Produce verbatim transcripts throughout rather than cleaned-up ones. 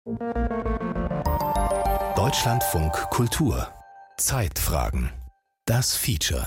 Deutschlandfunk Kultur Zeitfragen. Das Feature.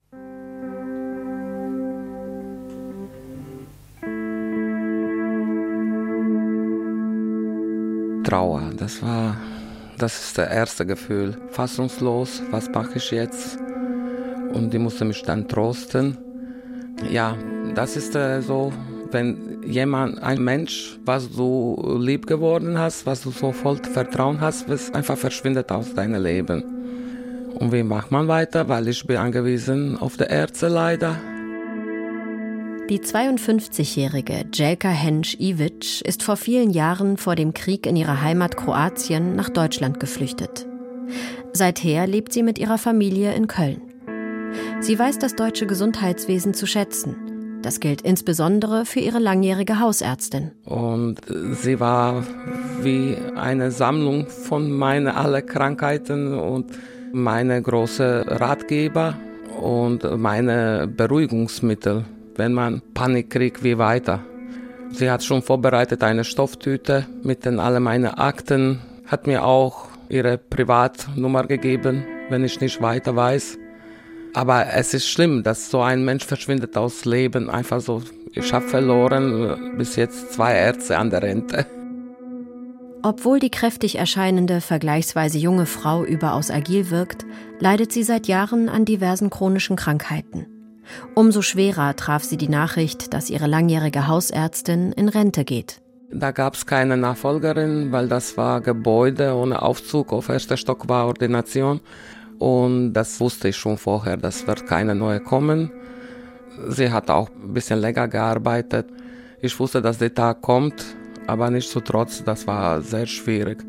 Trauer, das war, das ist das erste Gefühl. Fassungslos, was mache ich jetzt? Und ich musste mich dann trösten. Ja, das ist äh, so, wenn jemand, ein Mensch, was du lieb geworden hast, was du so voll Vertrauen hast, was einfach verschwindet aus deinem Leben. Und wie macht man weiter? Weil ich bin angewiesen auf die Ärzte leider. Die zweiundfünfzigjährige Jelka Hensch-Ivic ist vor vielen Jahren vor dem Krieg in ihrer Heimat Kroatien nach Deutschland geflüchtet. Seither lebt sie mit ihrer Familie in Köln. Sie weiß das deutsche Gesundheitswesen zu schätzen. Das gilt insbesondere für ihre langjährige Hausärztin. Und sie war wie eine Sammlung von meinen alle Krankheiten und meine große Ratgeber und meine Beruhigungsmittel. Wenn man Panik kriegt, wie weiter. Sie hat schon vorbereitet eine Stofftüte mit den alle meine Akten, hat mir auch ihre Privatnummer gegeben, wenn ich nicht weiter weiß. Aber es ist schlimm, dass so ein Mensch verschwindet aus Leben, einfach so. Ich habe verloren bis jetzt zwei Ärzte an der Rente. Obwohl die kräftig erscheinende, vergleichsweise junge Frau überaus agil wirkt, leidet sie seit Jahren an diversen chronischen Krankheiten. Umso schwerer traf sie die Nachricht, dass ihre langjährige Hausärztin in Rente geht. Da gab es keine Nachfolgerin, weil das war Gebäude ohne Aufzug, auf erster Stock war Ordination. Und das wusste ich schon vorher, das wird keine neue kommen. Sie hat auch ein bisschen länger gearbeitet. Ich wusste, dass der Tag kommt, aber nichtsdestotrotz, das war sehr schwierig.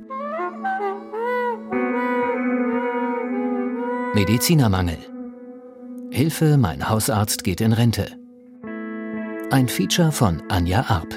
Medizinermangel. Hilfe, mein Hausarzt geht in Rente. Ein Feature von Anja Arp.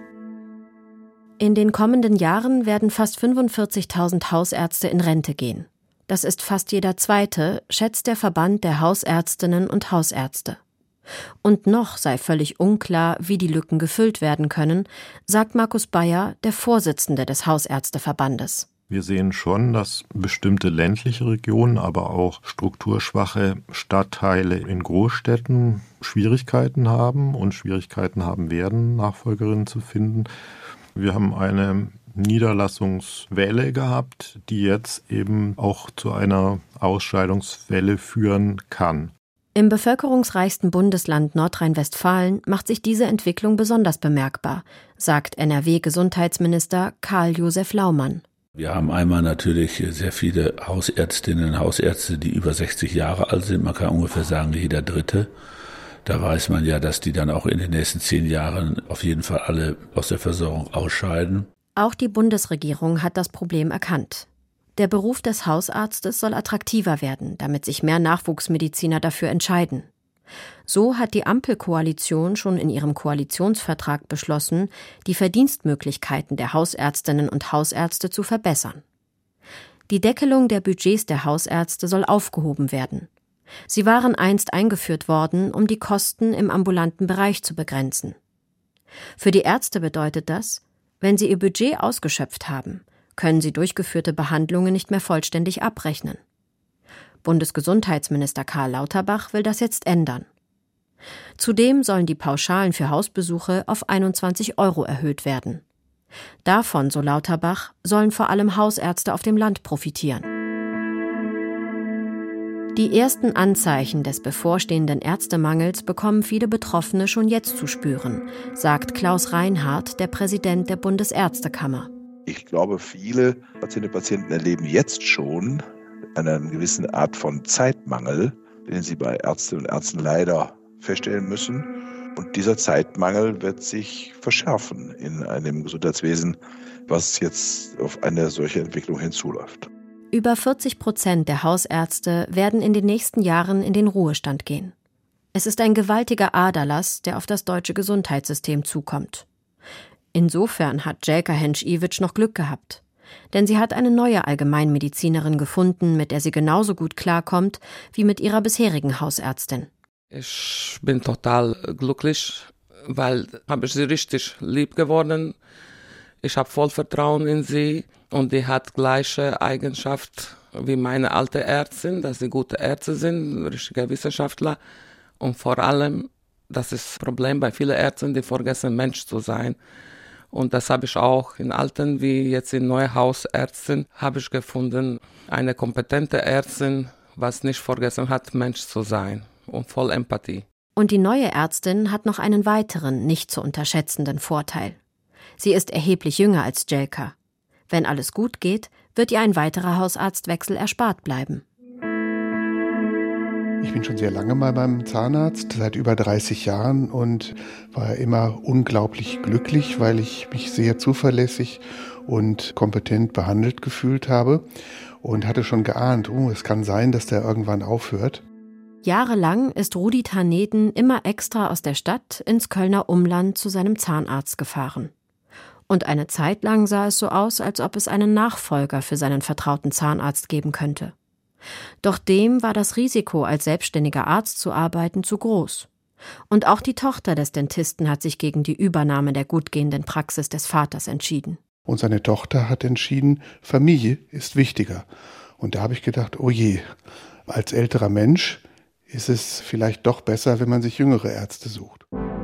In den kommenden Jahren werden fast fünfundvierzigtausend Hausärzte in Rente gehen. Das ist fast jeder zweite, schätzt der Verband der Hausärztinnen und Hausärzte. Und noch sei völlig unklar, wie die Lücken gefüllt werden können, sagt Markus Bayer, der Vorsitzende des Hausärzteverbandes. Wir sehen schon, dass bestimmte ländliche Regionen, aber auch strukturschwache Stadtteile in Großstädten Schwierigkeiten haben und Schwierigkeiten haben werden, Nachfolgerinnen zu finden. Wir haben eine Niederlassungswelle gehabt, die jetzt eben auch zu einer Ausscheidungswelle führen kann. Im bevölkerungsreichsten Bundesland Nordrhein-Westfalen macht sich diese Entwicklung besonders bemerkbar, sagt N R W-Gesundheitsminister Karl-Josef Laumann. Wir haben einmal natürlich sehr viele Hausärztinnen und Hausärzte, die über sechzig Jahre alt sind. Man kann ungefähr sagen, jeder Dritte. Da weiß man ja, dass die dann auch in den nächsten zehn Jahren auf jeden Fall alle aus der Versorgung ausscheiden. Auch die Bundesregierung hat das Problem erkannt. Der Beruf des Hausarztes soll attraktiver werden, damit sich mehr Nachwuchsmediziner dafür entscheiden. So hat die Ampelkoalition schon in ihrem Koalitionsvertrag beschlossen, die Verdienstmöglichkeiten der Hausärztinnen und Hausärzte zu verbessern. Die Deckelung der Budgets der Hausärzte soll aufgehoben werden. Sie waren einst eingeführt worden, um die Kosten im ambulanten Bereich zu begrenzen. Für die Ärzte bedeutet das, wenn sie ihr Budget ausgeschöpft haben, können sie durchgeführte Behandlungen nicht mehr vollständig abrechnen. Bundesgesundheitsminister Karl Lauterbach will das jetzt ändern. Zudem sollen die Pauschalen für Hausbesuche auf einundzwanzig Euro erhöht werden. Davon, so Lauterbach, sollen vor allem Hausärzte auf dem Land profitieren. Die ersten Anzeichen des bevorstehenden Ärztemangels bekommen viele Betroffene schon jetzt zu spüren, sagt Klaus Reinhardt, der Präsident der Bundesärztekammer. Ich glaube, viele Patientinnen und Patienten erleben jetzt schon eine gewisse Art von Zeitmangel, den sie bei Ärztinnen und Ärzten leider feststellen müssen. Und dieser Zeitmangel wird sich verschärfen in einem Gesundheitswesen, was jetzt auf eine solche Entwicklung hinzuläuft. Über vierzig Prozent der Hausärzte werden in den nächsten Jahren in den Ruhestand gehen. Es ist ein gewaltiger Aderlass, der auf das deutsche Gesundheitssystem zukommt. Insofern hat Jelka Hensch-Ivic noch Glück gehabt. Denn sie hat eine neue Allgemeinmedizinerin gefunden, mit der sie genauso gut klarkommt wie mit ihrer bisherigen Hausärztin. Ich bin total glücklich, weil habe ich sie richtig lieb geworden. Ich habe voll Vertrauen in sie und die hat gleiche Eigenschaft wie meine alte Ärztin, dass sie gute Ärzte sind, richtige Wissenschaftler. Und vor allem, das ist das Problem bei vielen Ärzten, die vergessen, Mensch zu sein. Und das habe ich auch in alten wie jetzt in neuen Hausärzten habe ich gefunden, eine kompetente Ärztin, was nicht vergessen hat, Mensch zu sein und voll Empathie. Und die neue Ärztin hat noch einen weiteren, nicht zu unterschätzenden Vorteil. Sie ist erheblich jünger als Jelka. Wenn alles gut geht, wird ihr ein weiterer Hausarztwechsel erspart bleiben. Ich bin schon sehr lange mal beim Zahnarzt, seit über dreißig Jahren, und war immer unglaublich glücklich, weil ich mich sehr zuverlässig und kompetent behandelt gefühlt habe und hatte schon geahnt, oh, es kann sein, dass der irgendwann aufhört. Jahrelang ist Rudi Taneden immer extra aus der Stadt ins Kölner Umland zu seinem Zahnarzt gefahren. Und eine Zeit lang sah es so aus, als ob es einen Nachfolger für seinen vertrauten Zahnarzt geben könnte. Doch dem war das Risiko, als selbstständiger Arzt zu arbeiten, zu groß. Und auch die Tochter des Dentisten hat sich gegen die Übernahme der gutgehenden Praxis des Vaters entschieden. Und seine Tochter hat entschieden, Familie ist wichtiger. Und da habe ich gedacht, oh je, als älterer Mensch ist es vielleicht doch besser, wenn man sich jüngere Ärzte sucht.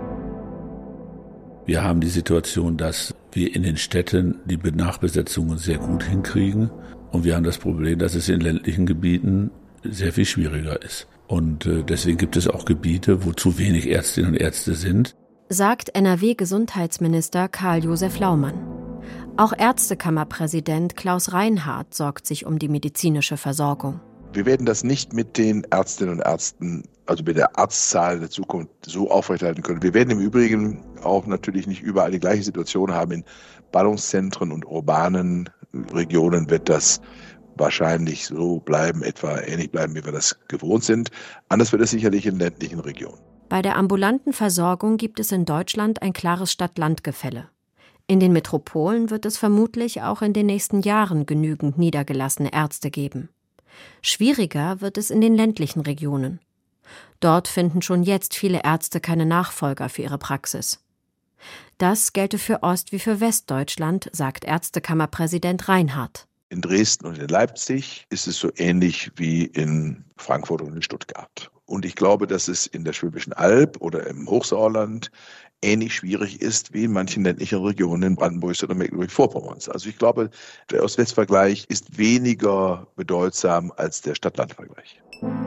Wir haben die Situation, dass wir in den Städten die Nachbesetzungen sehr gut hinkriegen. Und wir haben das Problem, dass es in ländlichen Gebieten sehr viel schwieriger ist. Und deswegen gibt es auch Gebiete, wo zu wenig Ärztinnen und Ärzte sind. Sagt N R W-Gesundheitsminister Karl-Josef Laumann. Auch Ärztekammerpräsident Klaus Reinhardt sorgt sich um die medizinische Versorgung. Wir werden das nicht mit den Ärztinnen und Ärzten, also mit der Arztzahl der Zukunft so aufrechterhalten können. Wir werden im Übrigen auch natürlich nicht überall die gleiche Situation haben. In Ballungszentren und urbanen Regionen wird das wahrscheinlich so bleiben, etwa ähnlich bleiben, wie wir das gewohnt sind. Anders wird es sicherlich in ländlichen Regionen. Bei der ambulanten Versorgung gibt es in Deutschland ein klares Stadt-Land-Gefälle. In den Metropolen wird es vermutlich auch in den nächsten Jahren genügend niedergelassene Ärzte geben. Schwieriger wird es in den ländlichen Regionen. Dort finden schon jetzt viele Ärzte keine Nachfolger für ihre Praxis. Das gelte für Ost- wie für Westdeutschland, sagt Ärztekammerpräsident Reinhardt. In Dresden und in Leipzig ist es so ähnlich wie in Frankfurt und in Stuttgart. Und ich glaube, dass es in der Schwäbischen Alb oder im Hochsauerland ähnlich schwierig ist wie in manchen ländlichen Regionen in Brandenburg oder Mecklenburg-Vorpommerns. Also ich glaube, der Ost-West-Vergleich ist weniger bedeutsam als der Stadt-Land-Vergleich.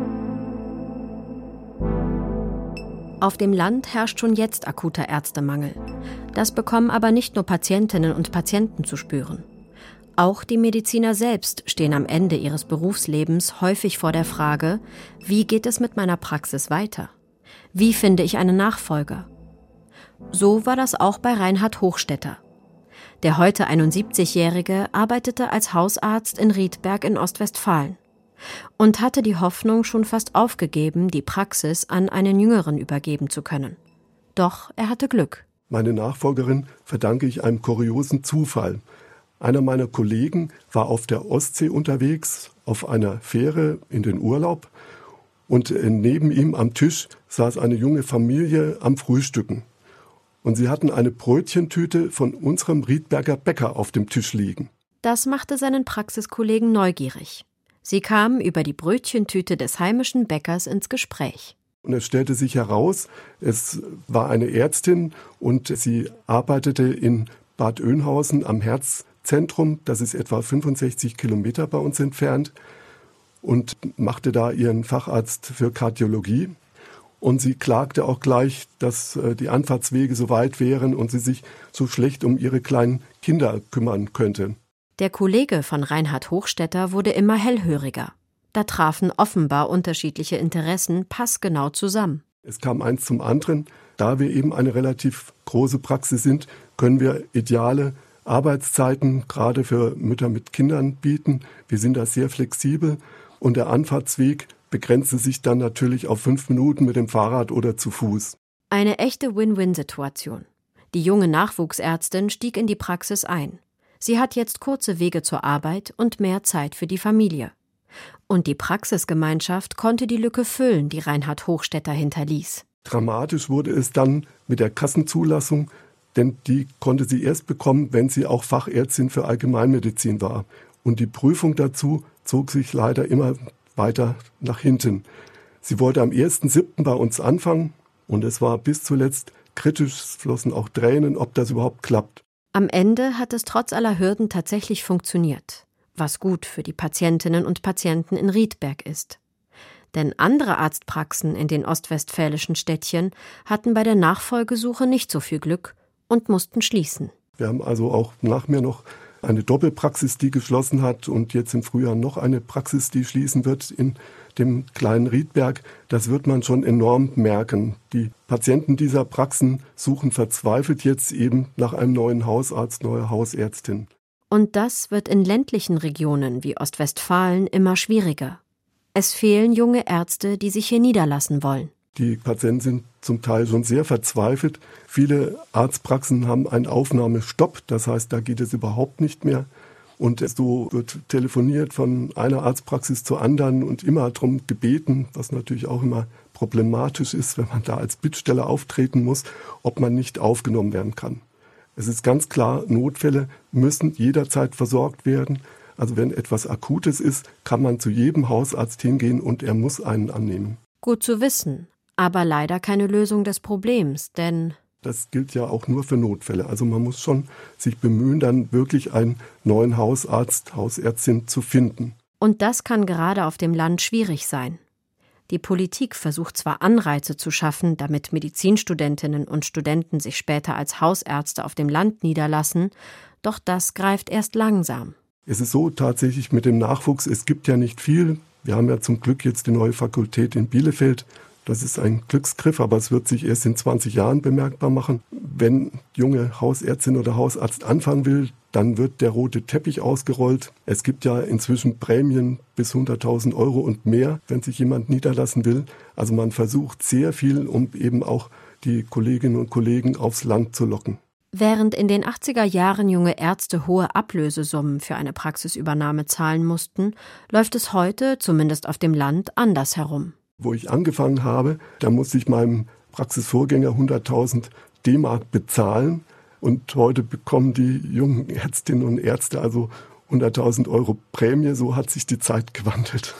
Auf dem Land herrscht schon jetzt akuter Ärztemangel. Das bekommen aber nicht nur Patientinnen und Patienten zu spüren. Auch die Mediziner selbst stehen am Ende ihres Berufslebens häufig vor der Frage, wie geht es mit meiner Praxis weiter? Wie finde ich einen Nachfolger? So war das auch bei Reinhard Hochstetter. Der heute einundsiebzigjährige arbeitete als Hausarzt in Riedberg in Ostwestfalen und hatte die Hoffnung schon fast aufgegeben, die Praxis an einen Jüngeren übergeben zu können. Doch er hatte Glück. Meine Nachfolgerin verdanke ich einem kuriosen Zufall. Einer meiner Kollegen war auf der Ostsee unterwegs, auf einer Fähre in den Urlaub, und neben ihm am Tisch saß eine junge Familie am Frühstücken. Und sie hatten eine Brötchentüte von unserem Riedberger Bäcker auf dem Tisch liegen. Das machte seinen Praxiskollegen neugierig. Sie kamen über die Brötchentüte des heimischen Bäckers ins Gespräch. Und es stellte sich heraus, es war eine Ärztin und sie arbeitete in Bad Oeynhausen am Herzzentrum. Das ist etwa fünfundsechzig Kilometer bei uns entfernt, und machte da ihren Facharzt für Kardiologie. Und sie klagte auch gleich, dass die Anfahrtswege so weit wären und sie sich so schlecht um ihre kleinen Kinder kümmern könnte. Der Kollege von Reinhard Hochstetter wurde immer hellhöriger. Da trafen offenbar unterschiedliche Interessen passgenau zusammen. Es kam eins zum anderen. Da wir eben eine relativ große Praxis sind, können wir ideale Arbeitszeiten gerade für Mütter mit Kindern bieten. Wir sind da sehr flexibel, und der Anfahrtsweg begrenzte sich dann natürlich auf fünf Minuten mit dem Fahrrad oder zu Fuß. Eine echte Win-Win-Situation. Die junge Nachwuchsärztin stieg in die Praxis ein. Sie hat jetzt kurze Wege zur Arbeit und mehr Zeit für die Familie. Und die Praxisgemeinschaft konnte die Lücke füllen, die Reinhard Hochstetter hinterließ. Dramatisch wurde es dann mit der Kassenzulassung, denn die konnte sie erst bekommen, wenn sie auch Fachärztin für Allgemeinmedizin war. Und die Prüfung dazu zog sich leider immer weiter nach hinten. Sie wollte am ersten siebten bei uns anfangen und es war bis zuletzt kritisch, es flossen auch Tränen, ob das überhaupt klappt. Am Ende hat es trotz aller Hürden tatsächlich funktioniert, was gut für die Patientinnen und Patienten in Riedberg ist. Denn andere Arztpraxen in den ostwestfälischen Städtchen hatten bei der Nachfolgesuche nicht so viel Glück und mussten schließen. Wir haben also auch nach mir noch eine Doppelpraxis, die geschlossen hat und jetzt im Frühjahr noch eine Praxis, die schließen wird in dem kleinen Riedberg. Das wird man schon enorm merken. Die Patienten dieser Praxen suchen verzweifelt jetzt eben nach einem neuen Hausarzt, neuer Hausärztin. Und das wird in ländlichen Regionen wie Ostwestfalen immer schwieriger. Es fehlen junge Ärzte, die sich hier niederlassen wollen. Die Patienten sind zum Teil schon sehr verzweifelt. Viele Arztpraxen haben einen Aufnahmestopp, das heißt, da geht es überhaupt nicht mehr. Und so wird telefoniert von einer Arztpraxis zur anderen und immer darum gebeten, was natürlich auch immer problematisch ist, wenn man da als Bittsteller auftreten muss, ob man nicht aufgenommen werden kann. Es ist ganz klar, Notfälle müssen jederzeit versorgt werden. Also wenn etwas Akutes ist, kann man zu jedem Hausarzt hingehen und er muss einen annehmen. Gut zu wissen, aber leider keine Lösung des Problems, denn das gilt ja auch nur für Notfälle. Also man muss schon sich bemühen, dann wirklich einen neuen Hausarzt, Hausärztin zu finden. Und das kann gerade auf dem Land schwierig sein. Die Politik versucht zwar Anreize zu schaffen, damit Medizinstudentinnen und Studenten sich später als Hausärzte auf dem Land niederlassen, doch das greift erst langsam. Es ist so tatsächlich mit dem Nachwuchs, es gibt ja nicht viel. Wir haben ja zum Glück jetzt die neue Fakultät in Bielefeld. Das ist ein Glücksgriff, aber es wird sich erst in zwanzig Jahren bemerkbar machen. Wenn junge Hausärztin oder Hausarzt anfangen will, dann wird der rote Teppich ausgerollt. Es gibt ja inzwischen Prämien bis hunderttausend Euro und mehr, wenn sich jemand niederlassen will. Also man versucht sehr viel, um eben auch die Kolleginnen und Kollegen aufs Land zu locken. Während in den achtziger Jahren junge Ärzte hohe Ablösesummen für eine Praxisübernahme zahlen mussten, läuft es heute, zumindest auf dem Land, anders herum. Wo ich angefangen habe, da musste ich meinem Praxisvorgänger hunderttausend D-Mark bezahlen und heute bekommen die jungen Ärztinnen und Ärzte also hunderttausend Euro Prämie. So hat sich die Zeit gewandelt.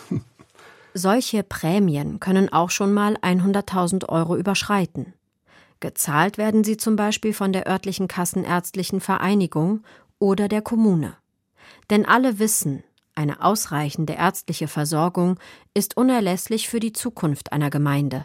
Solche Prämien können auch schon mal hunderttausend Euro überschreiten. Gezahlt werden sie zum Beispiel von der örtlichen Kassenärztlichen Vereinigung oder der Kommune. Denn alle wissen, eine ausreichende ärztliche Versorgung ist unerlässlich für die Zukunft einer Gemeinde.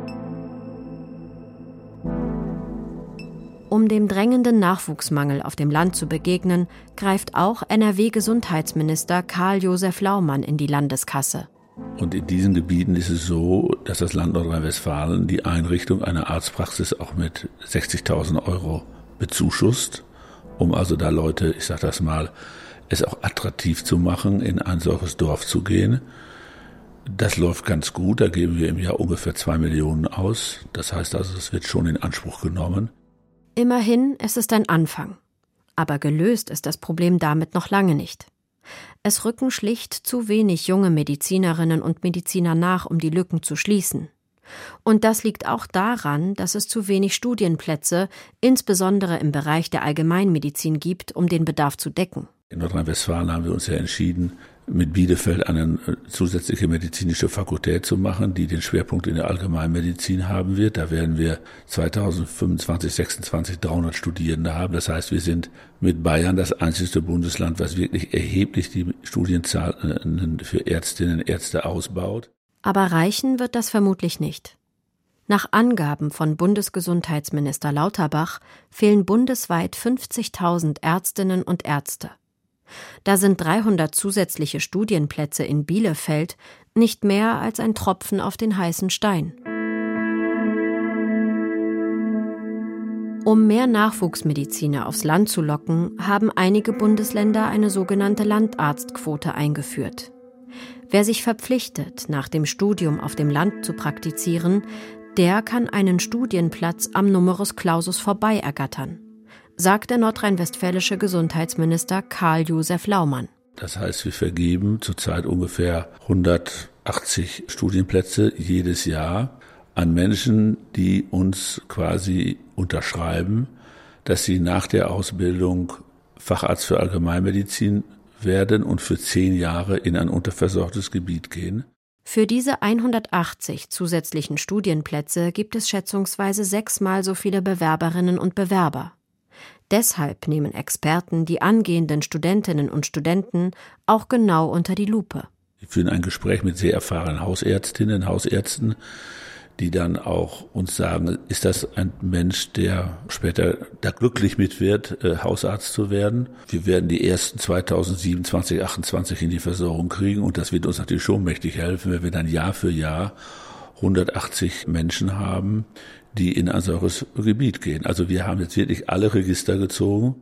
Um dem drängenden Nachwuchsmangel auf dem Land zu begegnen, greift auch N R W-Gesundheitsminister Karl-Josef Laumann in die Landeskasse. Und in diesen Gebieten ist es so, dass das Land Nordrhein-Westfalen die Einrichtung einer Arztpraxis auch mit sechzigtausend Euro bezuschusst, um also da Leute, ich sage das mal, es auch attraktiv zu machen, in ein solches Dorf zu gehen. Das läuft ganz gut, da geben wir im Jahr ungefähr zwei Millionen aus. Das heißt also, es wird schon in Anspruch genommen. Immerhin, es ist ein Anfang. Aber gelöst ist das Problem damit noch lange nicht. Es rücken schlicht zu wenig junge Medizinerinnen und Mediziner nach, um die Lücken zu schließen. Und das liegt auch daran, dass es zu wenig Studienplätze, insbesondere im Bereich der Allgemeinmedizin, gibt, um den Bedarf zu decken. In Nordrhein-Westfalen haben wir uns ja entschieden, mit Bielefeld eine zusätzliche medizinische Fakultät zu machen, die den Schwerpunkt in der Allgemeinmedizin haben wird. Da werden wir zweitausendfünfundzwanzig, sechsundzwanzig dreihundert Studierende haben. Das heißt, wir sind mit Bayern das einzige Bundesland, was wirklich erheblich die Studienzahlen für Ärztinnen und Ärzte ausbaut. Aber reichen wird das vermutlich nicht. Nach Angaben von Bundesgesundheitsminister Lauterbach fehlen bundesweit fünfzigtausend Ärztinnen und Ärzte. Da sind dreihundert zusätzliche Studienplätze in Bielefeld nicht mehr als ein Tropfen auf den heißen Stein. Um mehr Nachwuchsmediziner aufs Land zu locken, haben einige Bundesländer eine sogenannte Landarztquote eingeführt. Wer sich verpflichtet, nach dem Studium auf dem Land zu praktizieren, der kann einen Studienplatz am Numerus Clausus vorbei ergattern, sagt der nordrhein-westfälische Gesundheitsminister Karl-Josef Laumann. Das heißt, wir vergeben zurzeit ungefähr hundertachtzig Studienplätze jedes Jahr an Menschen, die uns quasi unterschreiben, dass sie nach der Ausbildung Facharzt für Allgemeinmedizin werden und für zehn Jahre in ein unterversorgtes Gebiet gehen. Für diese hundertachtzig zusätzlichen Studienplätze gibt es schätzungsweise sechsmal so viele Bewerberinnen und Bewerber. Deshalb nehmen Experten die angehenden Studentinnen und Studenten auch genau unter die Lupe. Wir führen ein Gespräch mit sehr erfahrenen Hausärztinnen, Hausärzten, die dann auch uns sagen, ist das ein Mensch, der später da glücklich mit wird, äh, Hausarzt zu werden. Wir werden die ersten zweitausendsiebenundzwanzig, achtundzwanzig in die Versorgung kriegen und das wird uns natürlich schon mächtig helfen, wenn wir dann Jahr für Jahr hundertachtzig Menschen haben, die in ein solches Gebiet gehen. Also wir haben jetzt wirklich alle Register gezogen.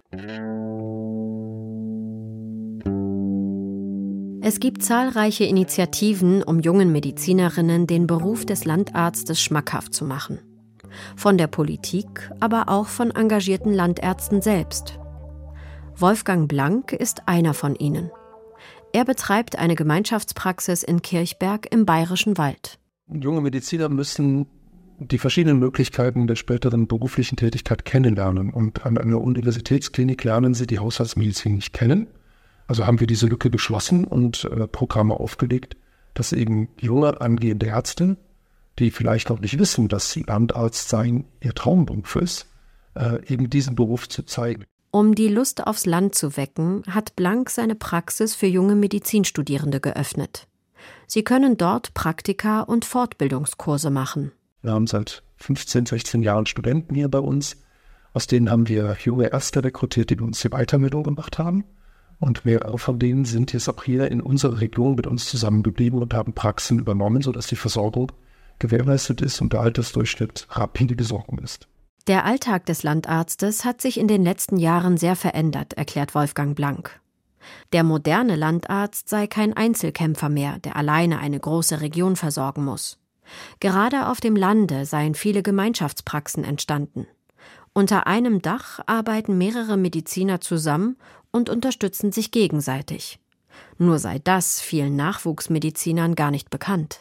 Es gibt zahlreiche Initiativen, um jungen Medizinerinnen den Beruf des Landarztes schmackhaft zu machen. Von der Politik, aber auch von engagierten Landärzten selbst. Wolfgang Blank ist einer von ihnen. Er betreibt eine Gemeinschaftspraxis in Kirchberg im Bayerischen Wald. Junge Mediziner müssen die verschiedenen Möglichkeiten der späteren beruflichen Tätigkeit kennenlernen. Und an einer Universitätsklinik lernen sie die Haushaltsmedizin nicht kennen. Also haben wir diese Lücke geschlossen und äh, Programme aufgelegt, dass eben junge angehende Ärzte, die vielleicht noch nicht wissen, dass sie Landarzt sein ihr Traumberuf ist, äh, eben diesen Beruf zu zeigen. Um die Lust aufs Land zu wecken, hat Blank seine Praxis für junge Medizinstudierende geöffnet. Sie können dort Praktika und Fortbildungskurse machen. Wir haben seit fünfzehn, sechzehn Jahren Studenten hier bei uns. Aus denen haben wir junge Ärzte rekrutiert, die bei uns die Weiterbildung gemacht haben. Und mehrere von denen sind jetzt auch hier in unserer Region mit uns zusammengeblieben und haben Praxen übernommen, sodass die Versorgung gewährleistet ist und der Altersdurchschnitt rapide gesunken ist. Der Alltag des Landarztes hat sich in den letzten Jahren sehr verändert, erklärt Wolfgang Blank. Der moderne Landarzt sei kein Einzelkämpfer mehr, der alleine eine große Region versorgen muss. Gerade auf dem Lande seien viele Gemeinschaftspraxen entstanden. Unter einem Dach arbeiten mehrere Mediziner zusammen und unterstützen sich gegenseitig. Nur sei das vielen Nachwuchsmedizinern gar nicht bekannt.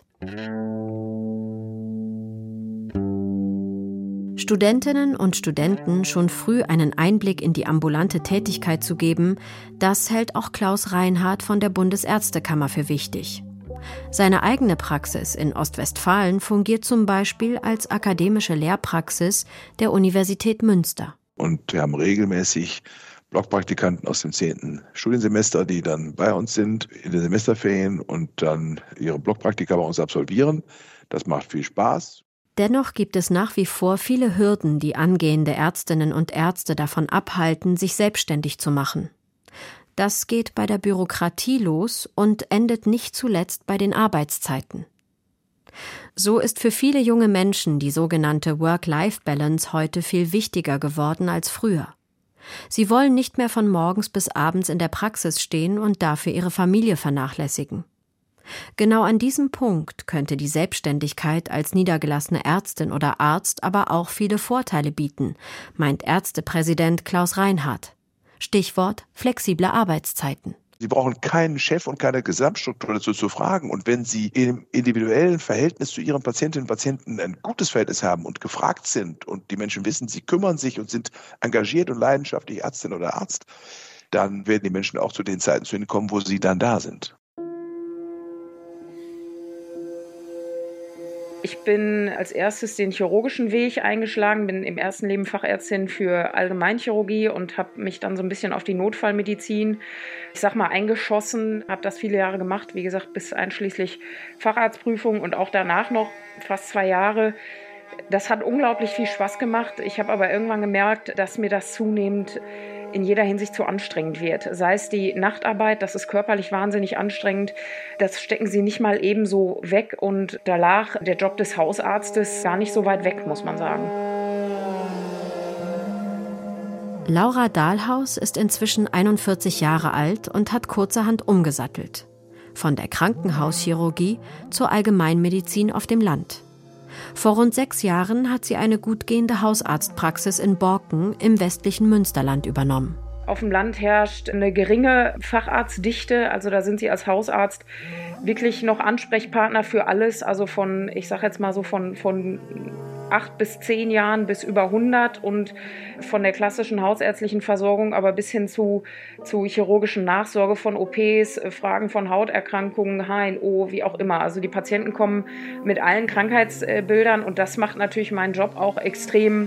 Studentinnen und Studenten schon früh einen Einblick in die ambulante Tätigkeit zu geben, das hält auch Klaus Reinhardt von der Bundesärztekammer für wichtig. Seine eigene Praxis in Ostwestfalen fungiert zum Beispiel als akademische Lehrpraxis der Universität Münster. Und wir haben regelmäßig Blockpraktikanten aus dem zehnten Studiensemester, die dann bei uns sind in den Semesterferien und dann ihre Blockpraktika bei uns absolvieren. Das macht viel Spaß. Dennoch gibt es nach wie vor viele Hürden, die angehende Ärztinnen und Ärzte davon abhalten, sich selbstständig zu machen. Das geht bei der Bürokratie los und endet nicht zuletzt bei den Arbeitszeiten. So ist für viele junge Menschen die sogenannte Work-Life-Balance heute viel wichtiger geworden als früher. Sie wollen nicht mehr von morgens bis abends in der Praxis stehen und dafür ihre Familie vernachlässigen. Genau an diesem Punkt könnte die Selbstständigkeit als niedergelassene Ärztin oder Arzt aber auch viele Vorteile bieten, meint Ärztepräsident Klaus Reinhardt. Stichwort flexible Arbeitszeiten. Sie brauchen keinen Chef und keine Gesamtstruktur dazu zu fragen. Und wenn Sie im individuellen Verhältnis zu Ihren Patientinnen und Patienten ein gutes Verhältnis haben und gefragt sind und die Menschen wissen, sie kümmern sich und sind engagiert und leidenschaftlich Ärztin oder Arzt, dann werden die Menschen auch zu den Zeiten zu Ihnen kommen, wo sie dann da sind. Ich bin als erstes den chirurgischen Weg eingeschlagen, bin im ersten Leben Fachärztin für Allgemeinchirurgie und habe mich dann so ein bisschen auf die Notfallmedizin, ich sag mal, eingeschossen, habe das viele Jahre gemacht, wie gesagt, bis einschließlich Facharztprüfung und auch danach noch fast zwei Jahre. Das hat unglaublich viel Spaß gemacht. Ich habe aber irgendwann gemerkt, dass mir das zunehmend in jeder Hinsicht zu anstrengend wird. Sei es die Nachtarbeit, das ist körperlich wahnsinnig anstrengend. Das stecken sie nicht mal ebenso weg. Und da lag der Job des Hausarztes gar nicht so weit weg, muss man sagen. Laura Dahlhaus ist inzwischen einundvierzig Jahre alt und hat kurzerhand umgesattelt. Von der Krankenhauschirurgie zur Allgemeinmedizin auf dem Land. Vor rund sechs Jahren hat sie eine gut gehende Hausarztpraxis in Borken im westlichen Münsterland übernommen. Auf dem Land herrscht eine geringe Facharztdichte, also da sind Sie als Hausarzt wirklich noch Ansprechpartner für alles, also von, ich sage jetzt mal so von, von acht bis zehn Jahren bis über hundert und von der klassischen hausärztlichen Versorgung aber bis hin zu, zu chirurgischen Nachsorge von O Ps, Fragen von Hauterkrankungen, H N O, wie auch immer. Also die Patienten kommen mit allen Krankheitsbildern und das macht natürlich meinen Job auch extrem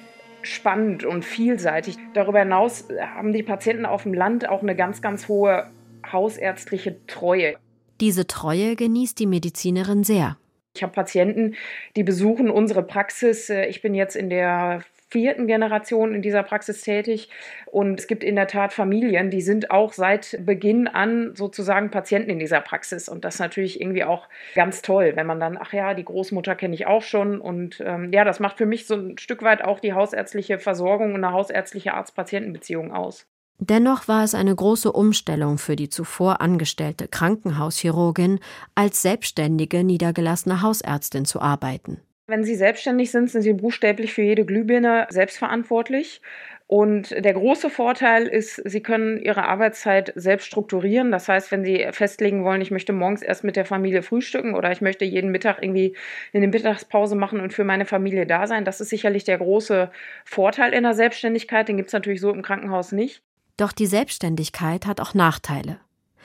spannend und vielseitig. Darüber hinaus haben die Patienten auf dem Land auch eine ganz, ganz hohe hausärztliche Treue. Diese Treue genießt die Medizinerin sehr. Ich habe Patienten, die besuchen unsere Praxis. Ich bin jetzt in der vierten Generation in dieser Praxis tätig und es gibt in der Tat Familien, die sind auch seit Beginn an sozusagen Patienten in dieser Praxis und das ist natürlich irgendwie auch ganz toll, wenn man dann, ach ja, die Großmutter kenne ich auch schon und ähm, ja, das macht für mich so ein Stück weit auch die hausärztliche Versorgung und eine hausärztliche Arzt-Patienten-Beziehung aus. Dennoch war es eine große Umstellung für die zuvor angestellte Krankenhauschirurgin, als selbstständige, niedergelassene Hausärztin zu arbeiten. Wenn Sie selbstständig sind, sind Sie buchstäblich für jede Glühbirne selbstverantwortlich. Und der große Vorteil ist, Sie können Ihre Arbeitszeit selbst strukturieren. Das heißt, wenn Sie festlegen wollen, ich möchte morgens erst mit der Familie frühstücken oder ich möchte jeden Mittag irgendwie eine Mittagspause machen und für meine Familie da sein, das ist sicherlich der große Vorteil in der Selbstständigkeit. Den gibt es natürlich so im Krankenhaus nicht. Doch die Selbstständigkeit hat auch Nachteile.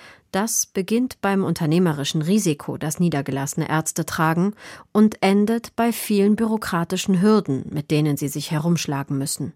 Das beginnt beim unternehmerischen Risiko, das niedergelassene Ärzte tragen, und endet bei vielen bürokratischen Hürden, mit denen sie sich herumschlagen müssen.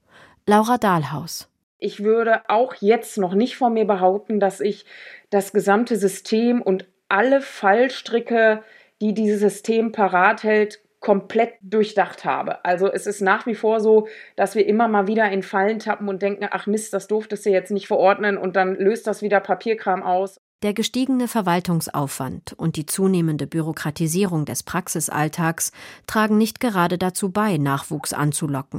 Laura Dahlhaus. Ich würde auch jetzt noch nicht von mir behaupten, dass ich das gesamte System und alle Fallstricke, die dieses System parat hält, komplett durchdacht habe. Also es ist nach wie vor so, dass wir immer mal wieder in Fallen tappen und denken, ach Mist, das durftest du jetzt nicht verordnen und dann löst das wieder Papierkram aus. Der gestiegene Verwaltungsaufwand und die zunehmende Bürokratisierung des Praxisalltags tragen nicht gerade dazu bei, Nachwuchs anzulocken.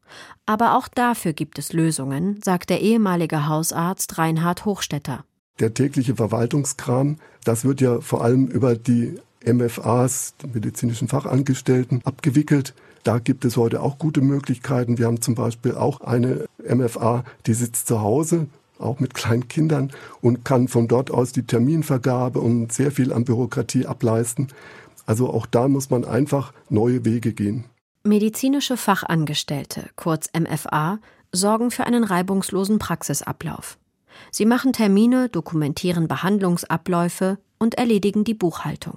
Aber auch dafür gibt es Lösungen, sagt der ehemalige Hausarzt Reinhard Hochstetter. Der tägliche Verwaltungskram, das wird ja vor allem über die M F As, die medizinischen Fachangestellten, abgewickelt. Da gibt es heute auch gute Möglichkeiten. Wir haben zum Beispiel auch eine M F A, die sitzt zu Hause, auch mit kleinen Kindern und kann von dort aus die Terminvergabe und sehr viel an Bürokratie ableisten. Also auch da muss man einfach neue Wege gehen. Medizinische Fachangestellte, kurz M F A, sorgen für einen reibungslosen Praxisablauf. Sie machen Termine, dokumentieren Behandlungsabläufe und erledigen die Buchhaltung.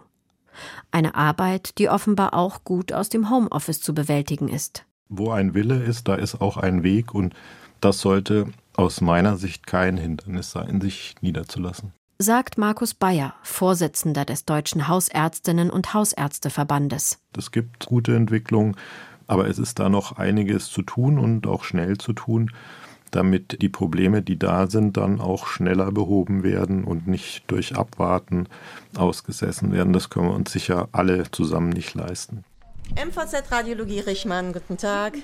Eine Arbeit, die offenbar auch gut aus dem Homeoffice zu bewältigen ist. Wo ein Wille ist, da ist auch ein Weg und das sollte aus meiner Sicht kein Hindernis sein, sich niederzulassen. Sagt Markus Bayer, Vorsitzender des Deutschen Hausärztinnen- und Hausärzteverbandes. Es gibt gute Entwicklungen, aber es ist da noch einiges zu tun und auch schnell zu tun, damit die Probleme, die da sind, dann auch schneller behoben werden und nicht durch Abwarten ausgesessen werden. Das können wir uns sicher alle zusammen nicht leisten. M V Z Radiologie Richmann, guten Tag.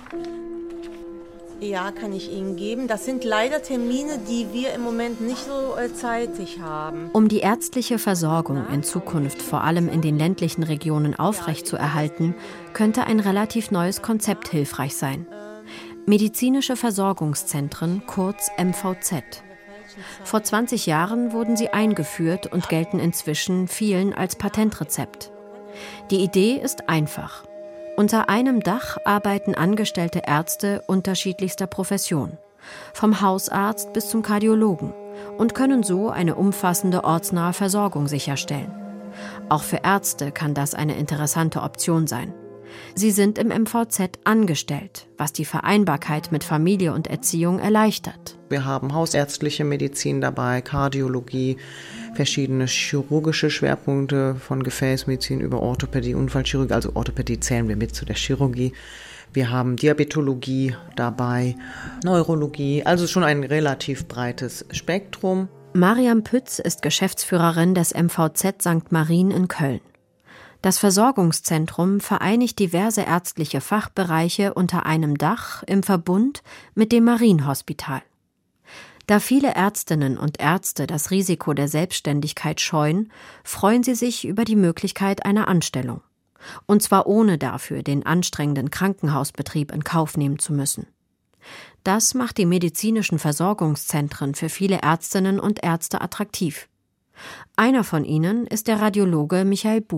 Ja, kann ich Ihnen geben. Das sind leider Termine, die wir im Moment nicht so äh, zeitig haben. Um die ärztliche Versorgung in Zukunft vor allem in den ländlichen Regionen aufrechtzuerhalten, könnte ein relativ neues Konzept hilfreich sein. Medizinische Versorgungszentren, kurz M V Z. Vor zwanzig Jahren wurden sie eingeführt und gelten inzwischen vielen als Patentrezept. Die Idee ist einfach. Unter einem Dach arbeiten angestellte Ärzte unterschiedlichster Profession, vom Hausarzt bis zum Kardiologen, und können so eine umfassende ortsnahe Versorgung sicherstellen. Auch für Ärzte kann das eine interessante Option sein. Sie sind im M V Z angestellt, was die Vereinbarkeit mit Familie und Erziehung erleichtert. Wir haben hausärztliche Medizin dabei, Kardiologie, verschiedene chirurgische Schwerpunkte von Gefäßmedizin über Orthopädie, Unfallchirurgie, also Orthopädie zählen wir mit zu der Chirurgie. Wir haben Diabetologie dabei, Neurologie, also schon ein relativ breites Spektrum. Mariam Pütz ist Geschäftsführerin des M V Z Sankt Marien in Köln. Das Versorgungszentrum vereinigt diverse ärztliche Fachbereiche unter einem Dach im Verbund mit dem Marienhospital. Da viele Ärztinnen und Ärzte das Risiko der Selbstständigkeit scheuen, freuen sie sich über die Möglichkeit einer Anstellung. Und zwar ohne dafür den anstrengenden Krankenhausbetrieb in Kauf nehmen zu müssen. Das macht die medizinischen Versorgungszentren für viele Ärztinnen und Ärzte attraktiv. Einer von ihnen ist der Radiologe Michael Buhr.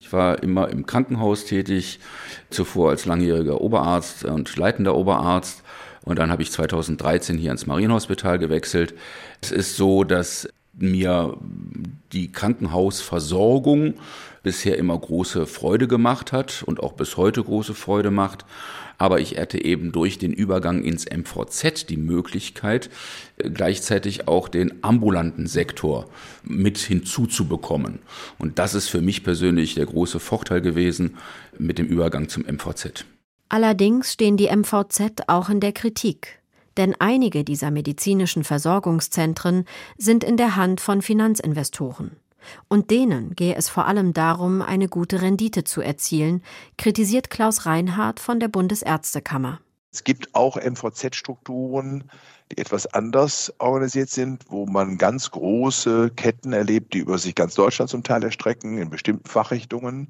Ich war immer im Krankenhaus tätig, zuvor als langjähriger Oberarzt und leitender Oberarzt. Und dann habe ich zweitausenddreizehn hier ins Marienhospital gewechselt. Es ist so, dass mir die Krankenhausversorgung bisher immer große Freude gemacht hat und auch bis heute große Freude macht. Aber ich hatte eben durch den Übergang ins M V Z die Möglichkeit, gleichzeitig auch den ambulanten Sektor mit hinzuzubekommen. Und das ist für mich persönlich der große Vorteil gewesen mit dem Übergang zum M V Z. Allerdings stehen die M V Z auch in der Kritik. Denn einige dieser medizinischen Versorgungszentren sind in der Hand von Finanzinvestoren. Und denen gehe es vor allem darum, eine gute Rendite zu erzielen, kritisiert Klaus Reinhardt von der Bundesärztekammer. Es gibt auch M V Z-Strukturen, die etwas anders organisiert sind, wo man ganz große Ketten erlebt, die über sich ganz Deutschland zum Teil erstrecken, in bestimmten Fachrichtungen,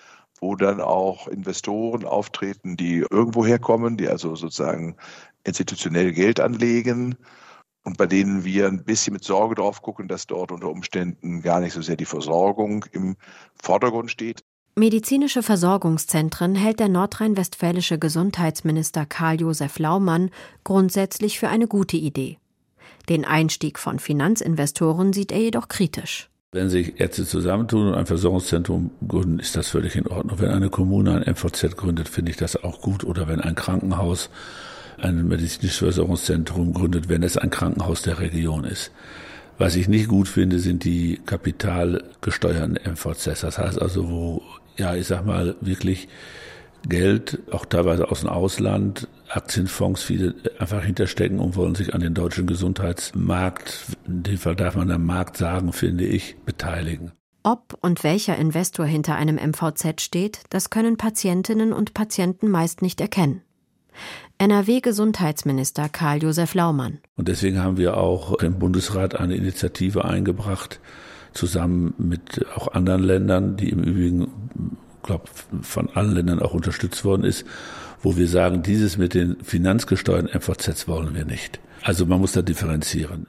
wo dann auch Investoren auftreten, die irgendwo herkommen, die also sozusagen institutionell Geld anlegen und bei denen wir ein bisschen mit Sorge drauf gucken, dass dort unter Umständen gar nicht so sehr die Versorgung im Vordergrund steht. Medizinische Versorgungszentren hält der nordrhein-westfälische Gesundheitsminister Karl-Josef Laumann grundsätzlich für eine gute Idee. Den Einstieg von Finanzinvestoren sieht er jedoch kritisch. Wenn sich Ärzte zusammentun und ein Versorgungszentrum gründen, ist das völlig in Ordnung. Wenn eine Kommune ein M V Z gründet, finde ich das auch gut. Oder wenn ein Krankenhaus ein medizinisches Versorgungszentrum gründet, wenn es ein Krankenhaus der Region ist. Was ich nicht gut finde, sind die kapitalgesteuerten M V Zs. Das heißt also, wo, ja, ich sag mal, wirklich Geld, auch teilweise aus dem Ausland, Aktienfonds, viele einfach hinterstecken und wollen sich an den deutschen Gesundheitsmarkt, in dem Fall darf man am Markt sagen, finde ich, beteiligen. Ob und welcher Investor hinter einem M V Z steht, das können Patientinnen und Patienten meist nicht erkennen. N R W-Gesundheitsminister Karl-Josef Laumann. Und deswegen haben wir auch im Bundesrat eine Initiative eingebracht, zusammen mit auch anderen Ländern, die im Übrigen, ich glaube, von allen Ländern auch unterstützt worden ist, wo wir sagen, dieses mit den finanzgesteuerten M V Zs wollen wir nicht. Also man muss da differenzieren.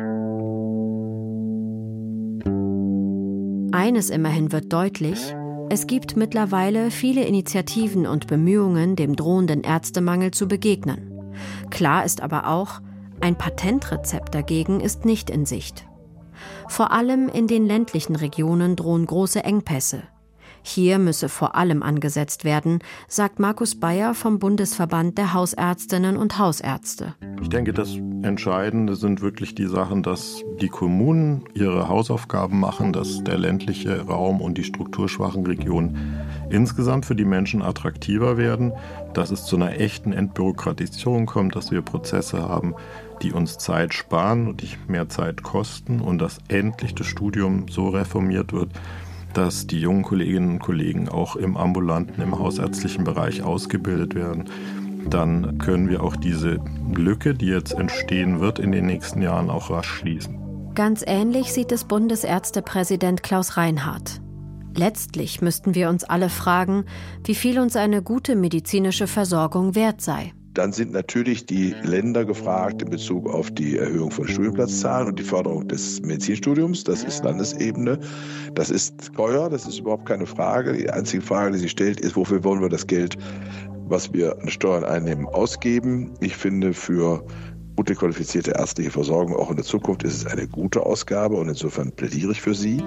Eines immerhin wird deutlich: Es gibt mittlerweile viele Initiativen und Bemühungen, dem drohenden Ärztemangel zu begegnen. Klar ist aber auch, ein Patentrezept dagegen ist nicht in Sicht. Vor allem in den ländlichen Regionen drohen große Engpässe. Hier müsse vor allem angesetzt werden, sagt Markus Bayer vom Bundesverband der Hausärztinnen und Hausärzte. Ich denke, das Entscheidende sind wirklich die Sachen, dass die Kommunen ihre Hausaufgaben machen, dass der ländliche Raum und die strukturschwachen Regionen insgesamt für die Menschen attraktiver werden, dass es zu einer echten Entbürokratisierung kommt, dass wir Prozesse haben, die uns Zeit sparen und die mehr Zeit kosten und dass endlich das Studium so reformiert wird, dass die jungen Kolleginnen und Kollegen auch im ambulanten, im hausärztlichen Bereich ausgebildet werden. Dann können wir auch diese Lücke, die jetzt entstehen wird, in den nächsten Jahren auch rasch schließen. Ganz ähnlich sieht es Bundesärztepräsident Klaus Reinhardt. Letztlich müssten wir uns alle fragen, wie viel uns eine gute medizinische Versorgung wert sei. Dann sind natürlich die Länder gefragt in Bezug auf die Erhöhung von Studienplatzzahlen und die Förderung des Medizinstudiums. Das ist Landesebene. Das ist teuer, das ist überhaupt keine Frage. Die einzige Frage, die sich stellt, ist, wofür wollen wir das Geld, was wir an Steuern einnehmen, ausgeben? Ich finde, für gute, qualifizierte ärztliche Versorgung auch in der Zukunft ist es eine gute Ausgabe und insofern plädiere ich für sie.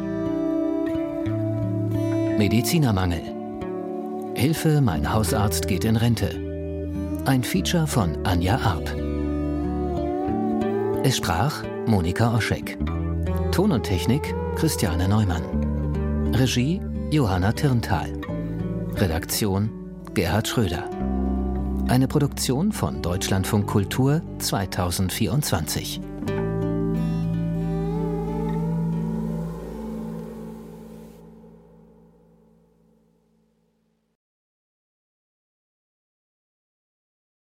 Medizinermangel. Hilfe, mein Hausarzt geht in Rente. Ein Feature von Anja Arp. Es sprach Monika Oschek. Ton und Technik Christiane Neumann. Regie Johanna Tirntal. Redaktion Gerhard Schröder. Eine Produktion von Deutschlandfunk Kultur zweitausendvierundzwanzig.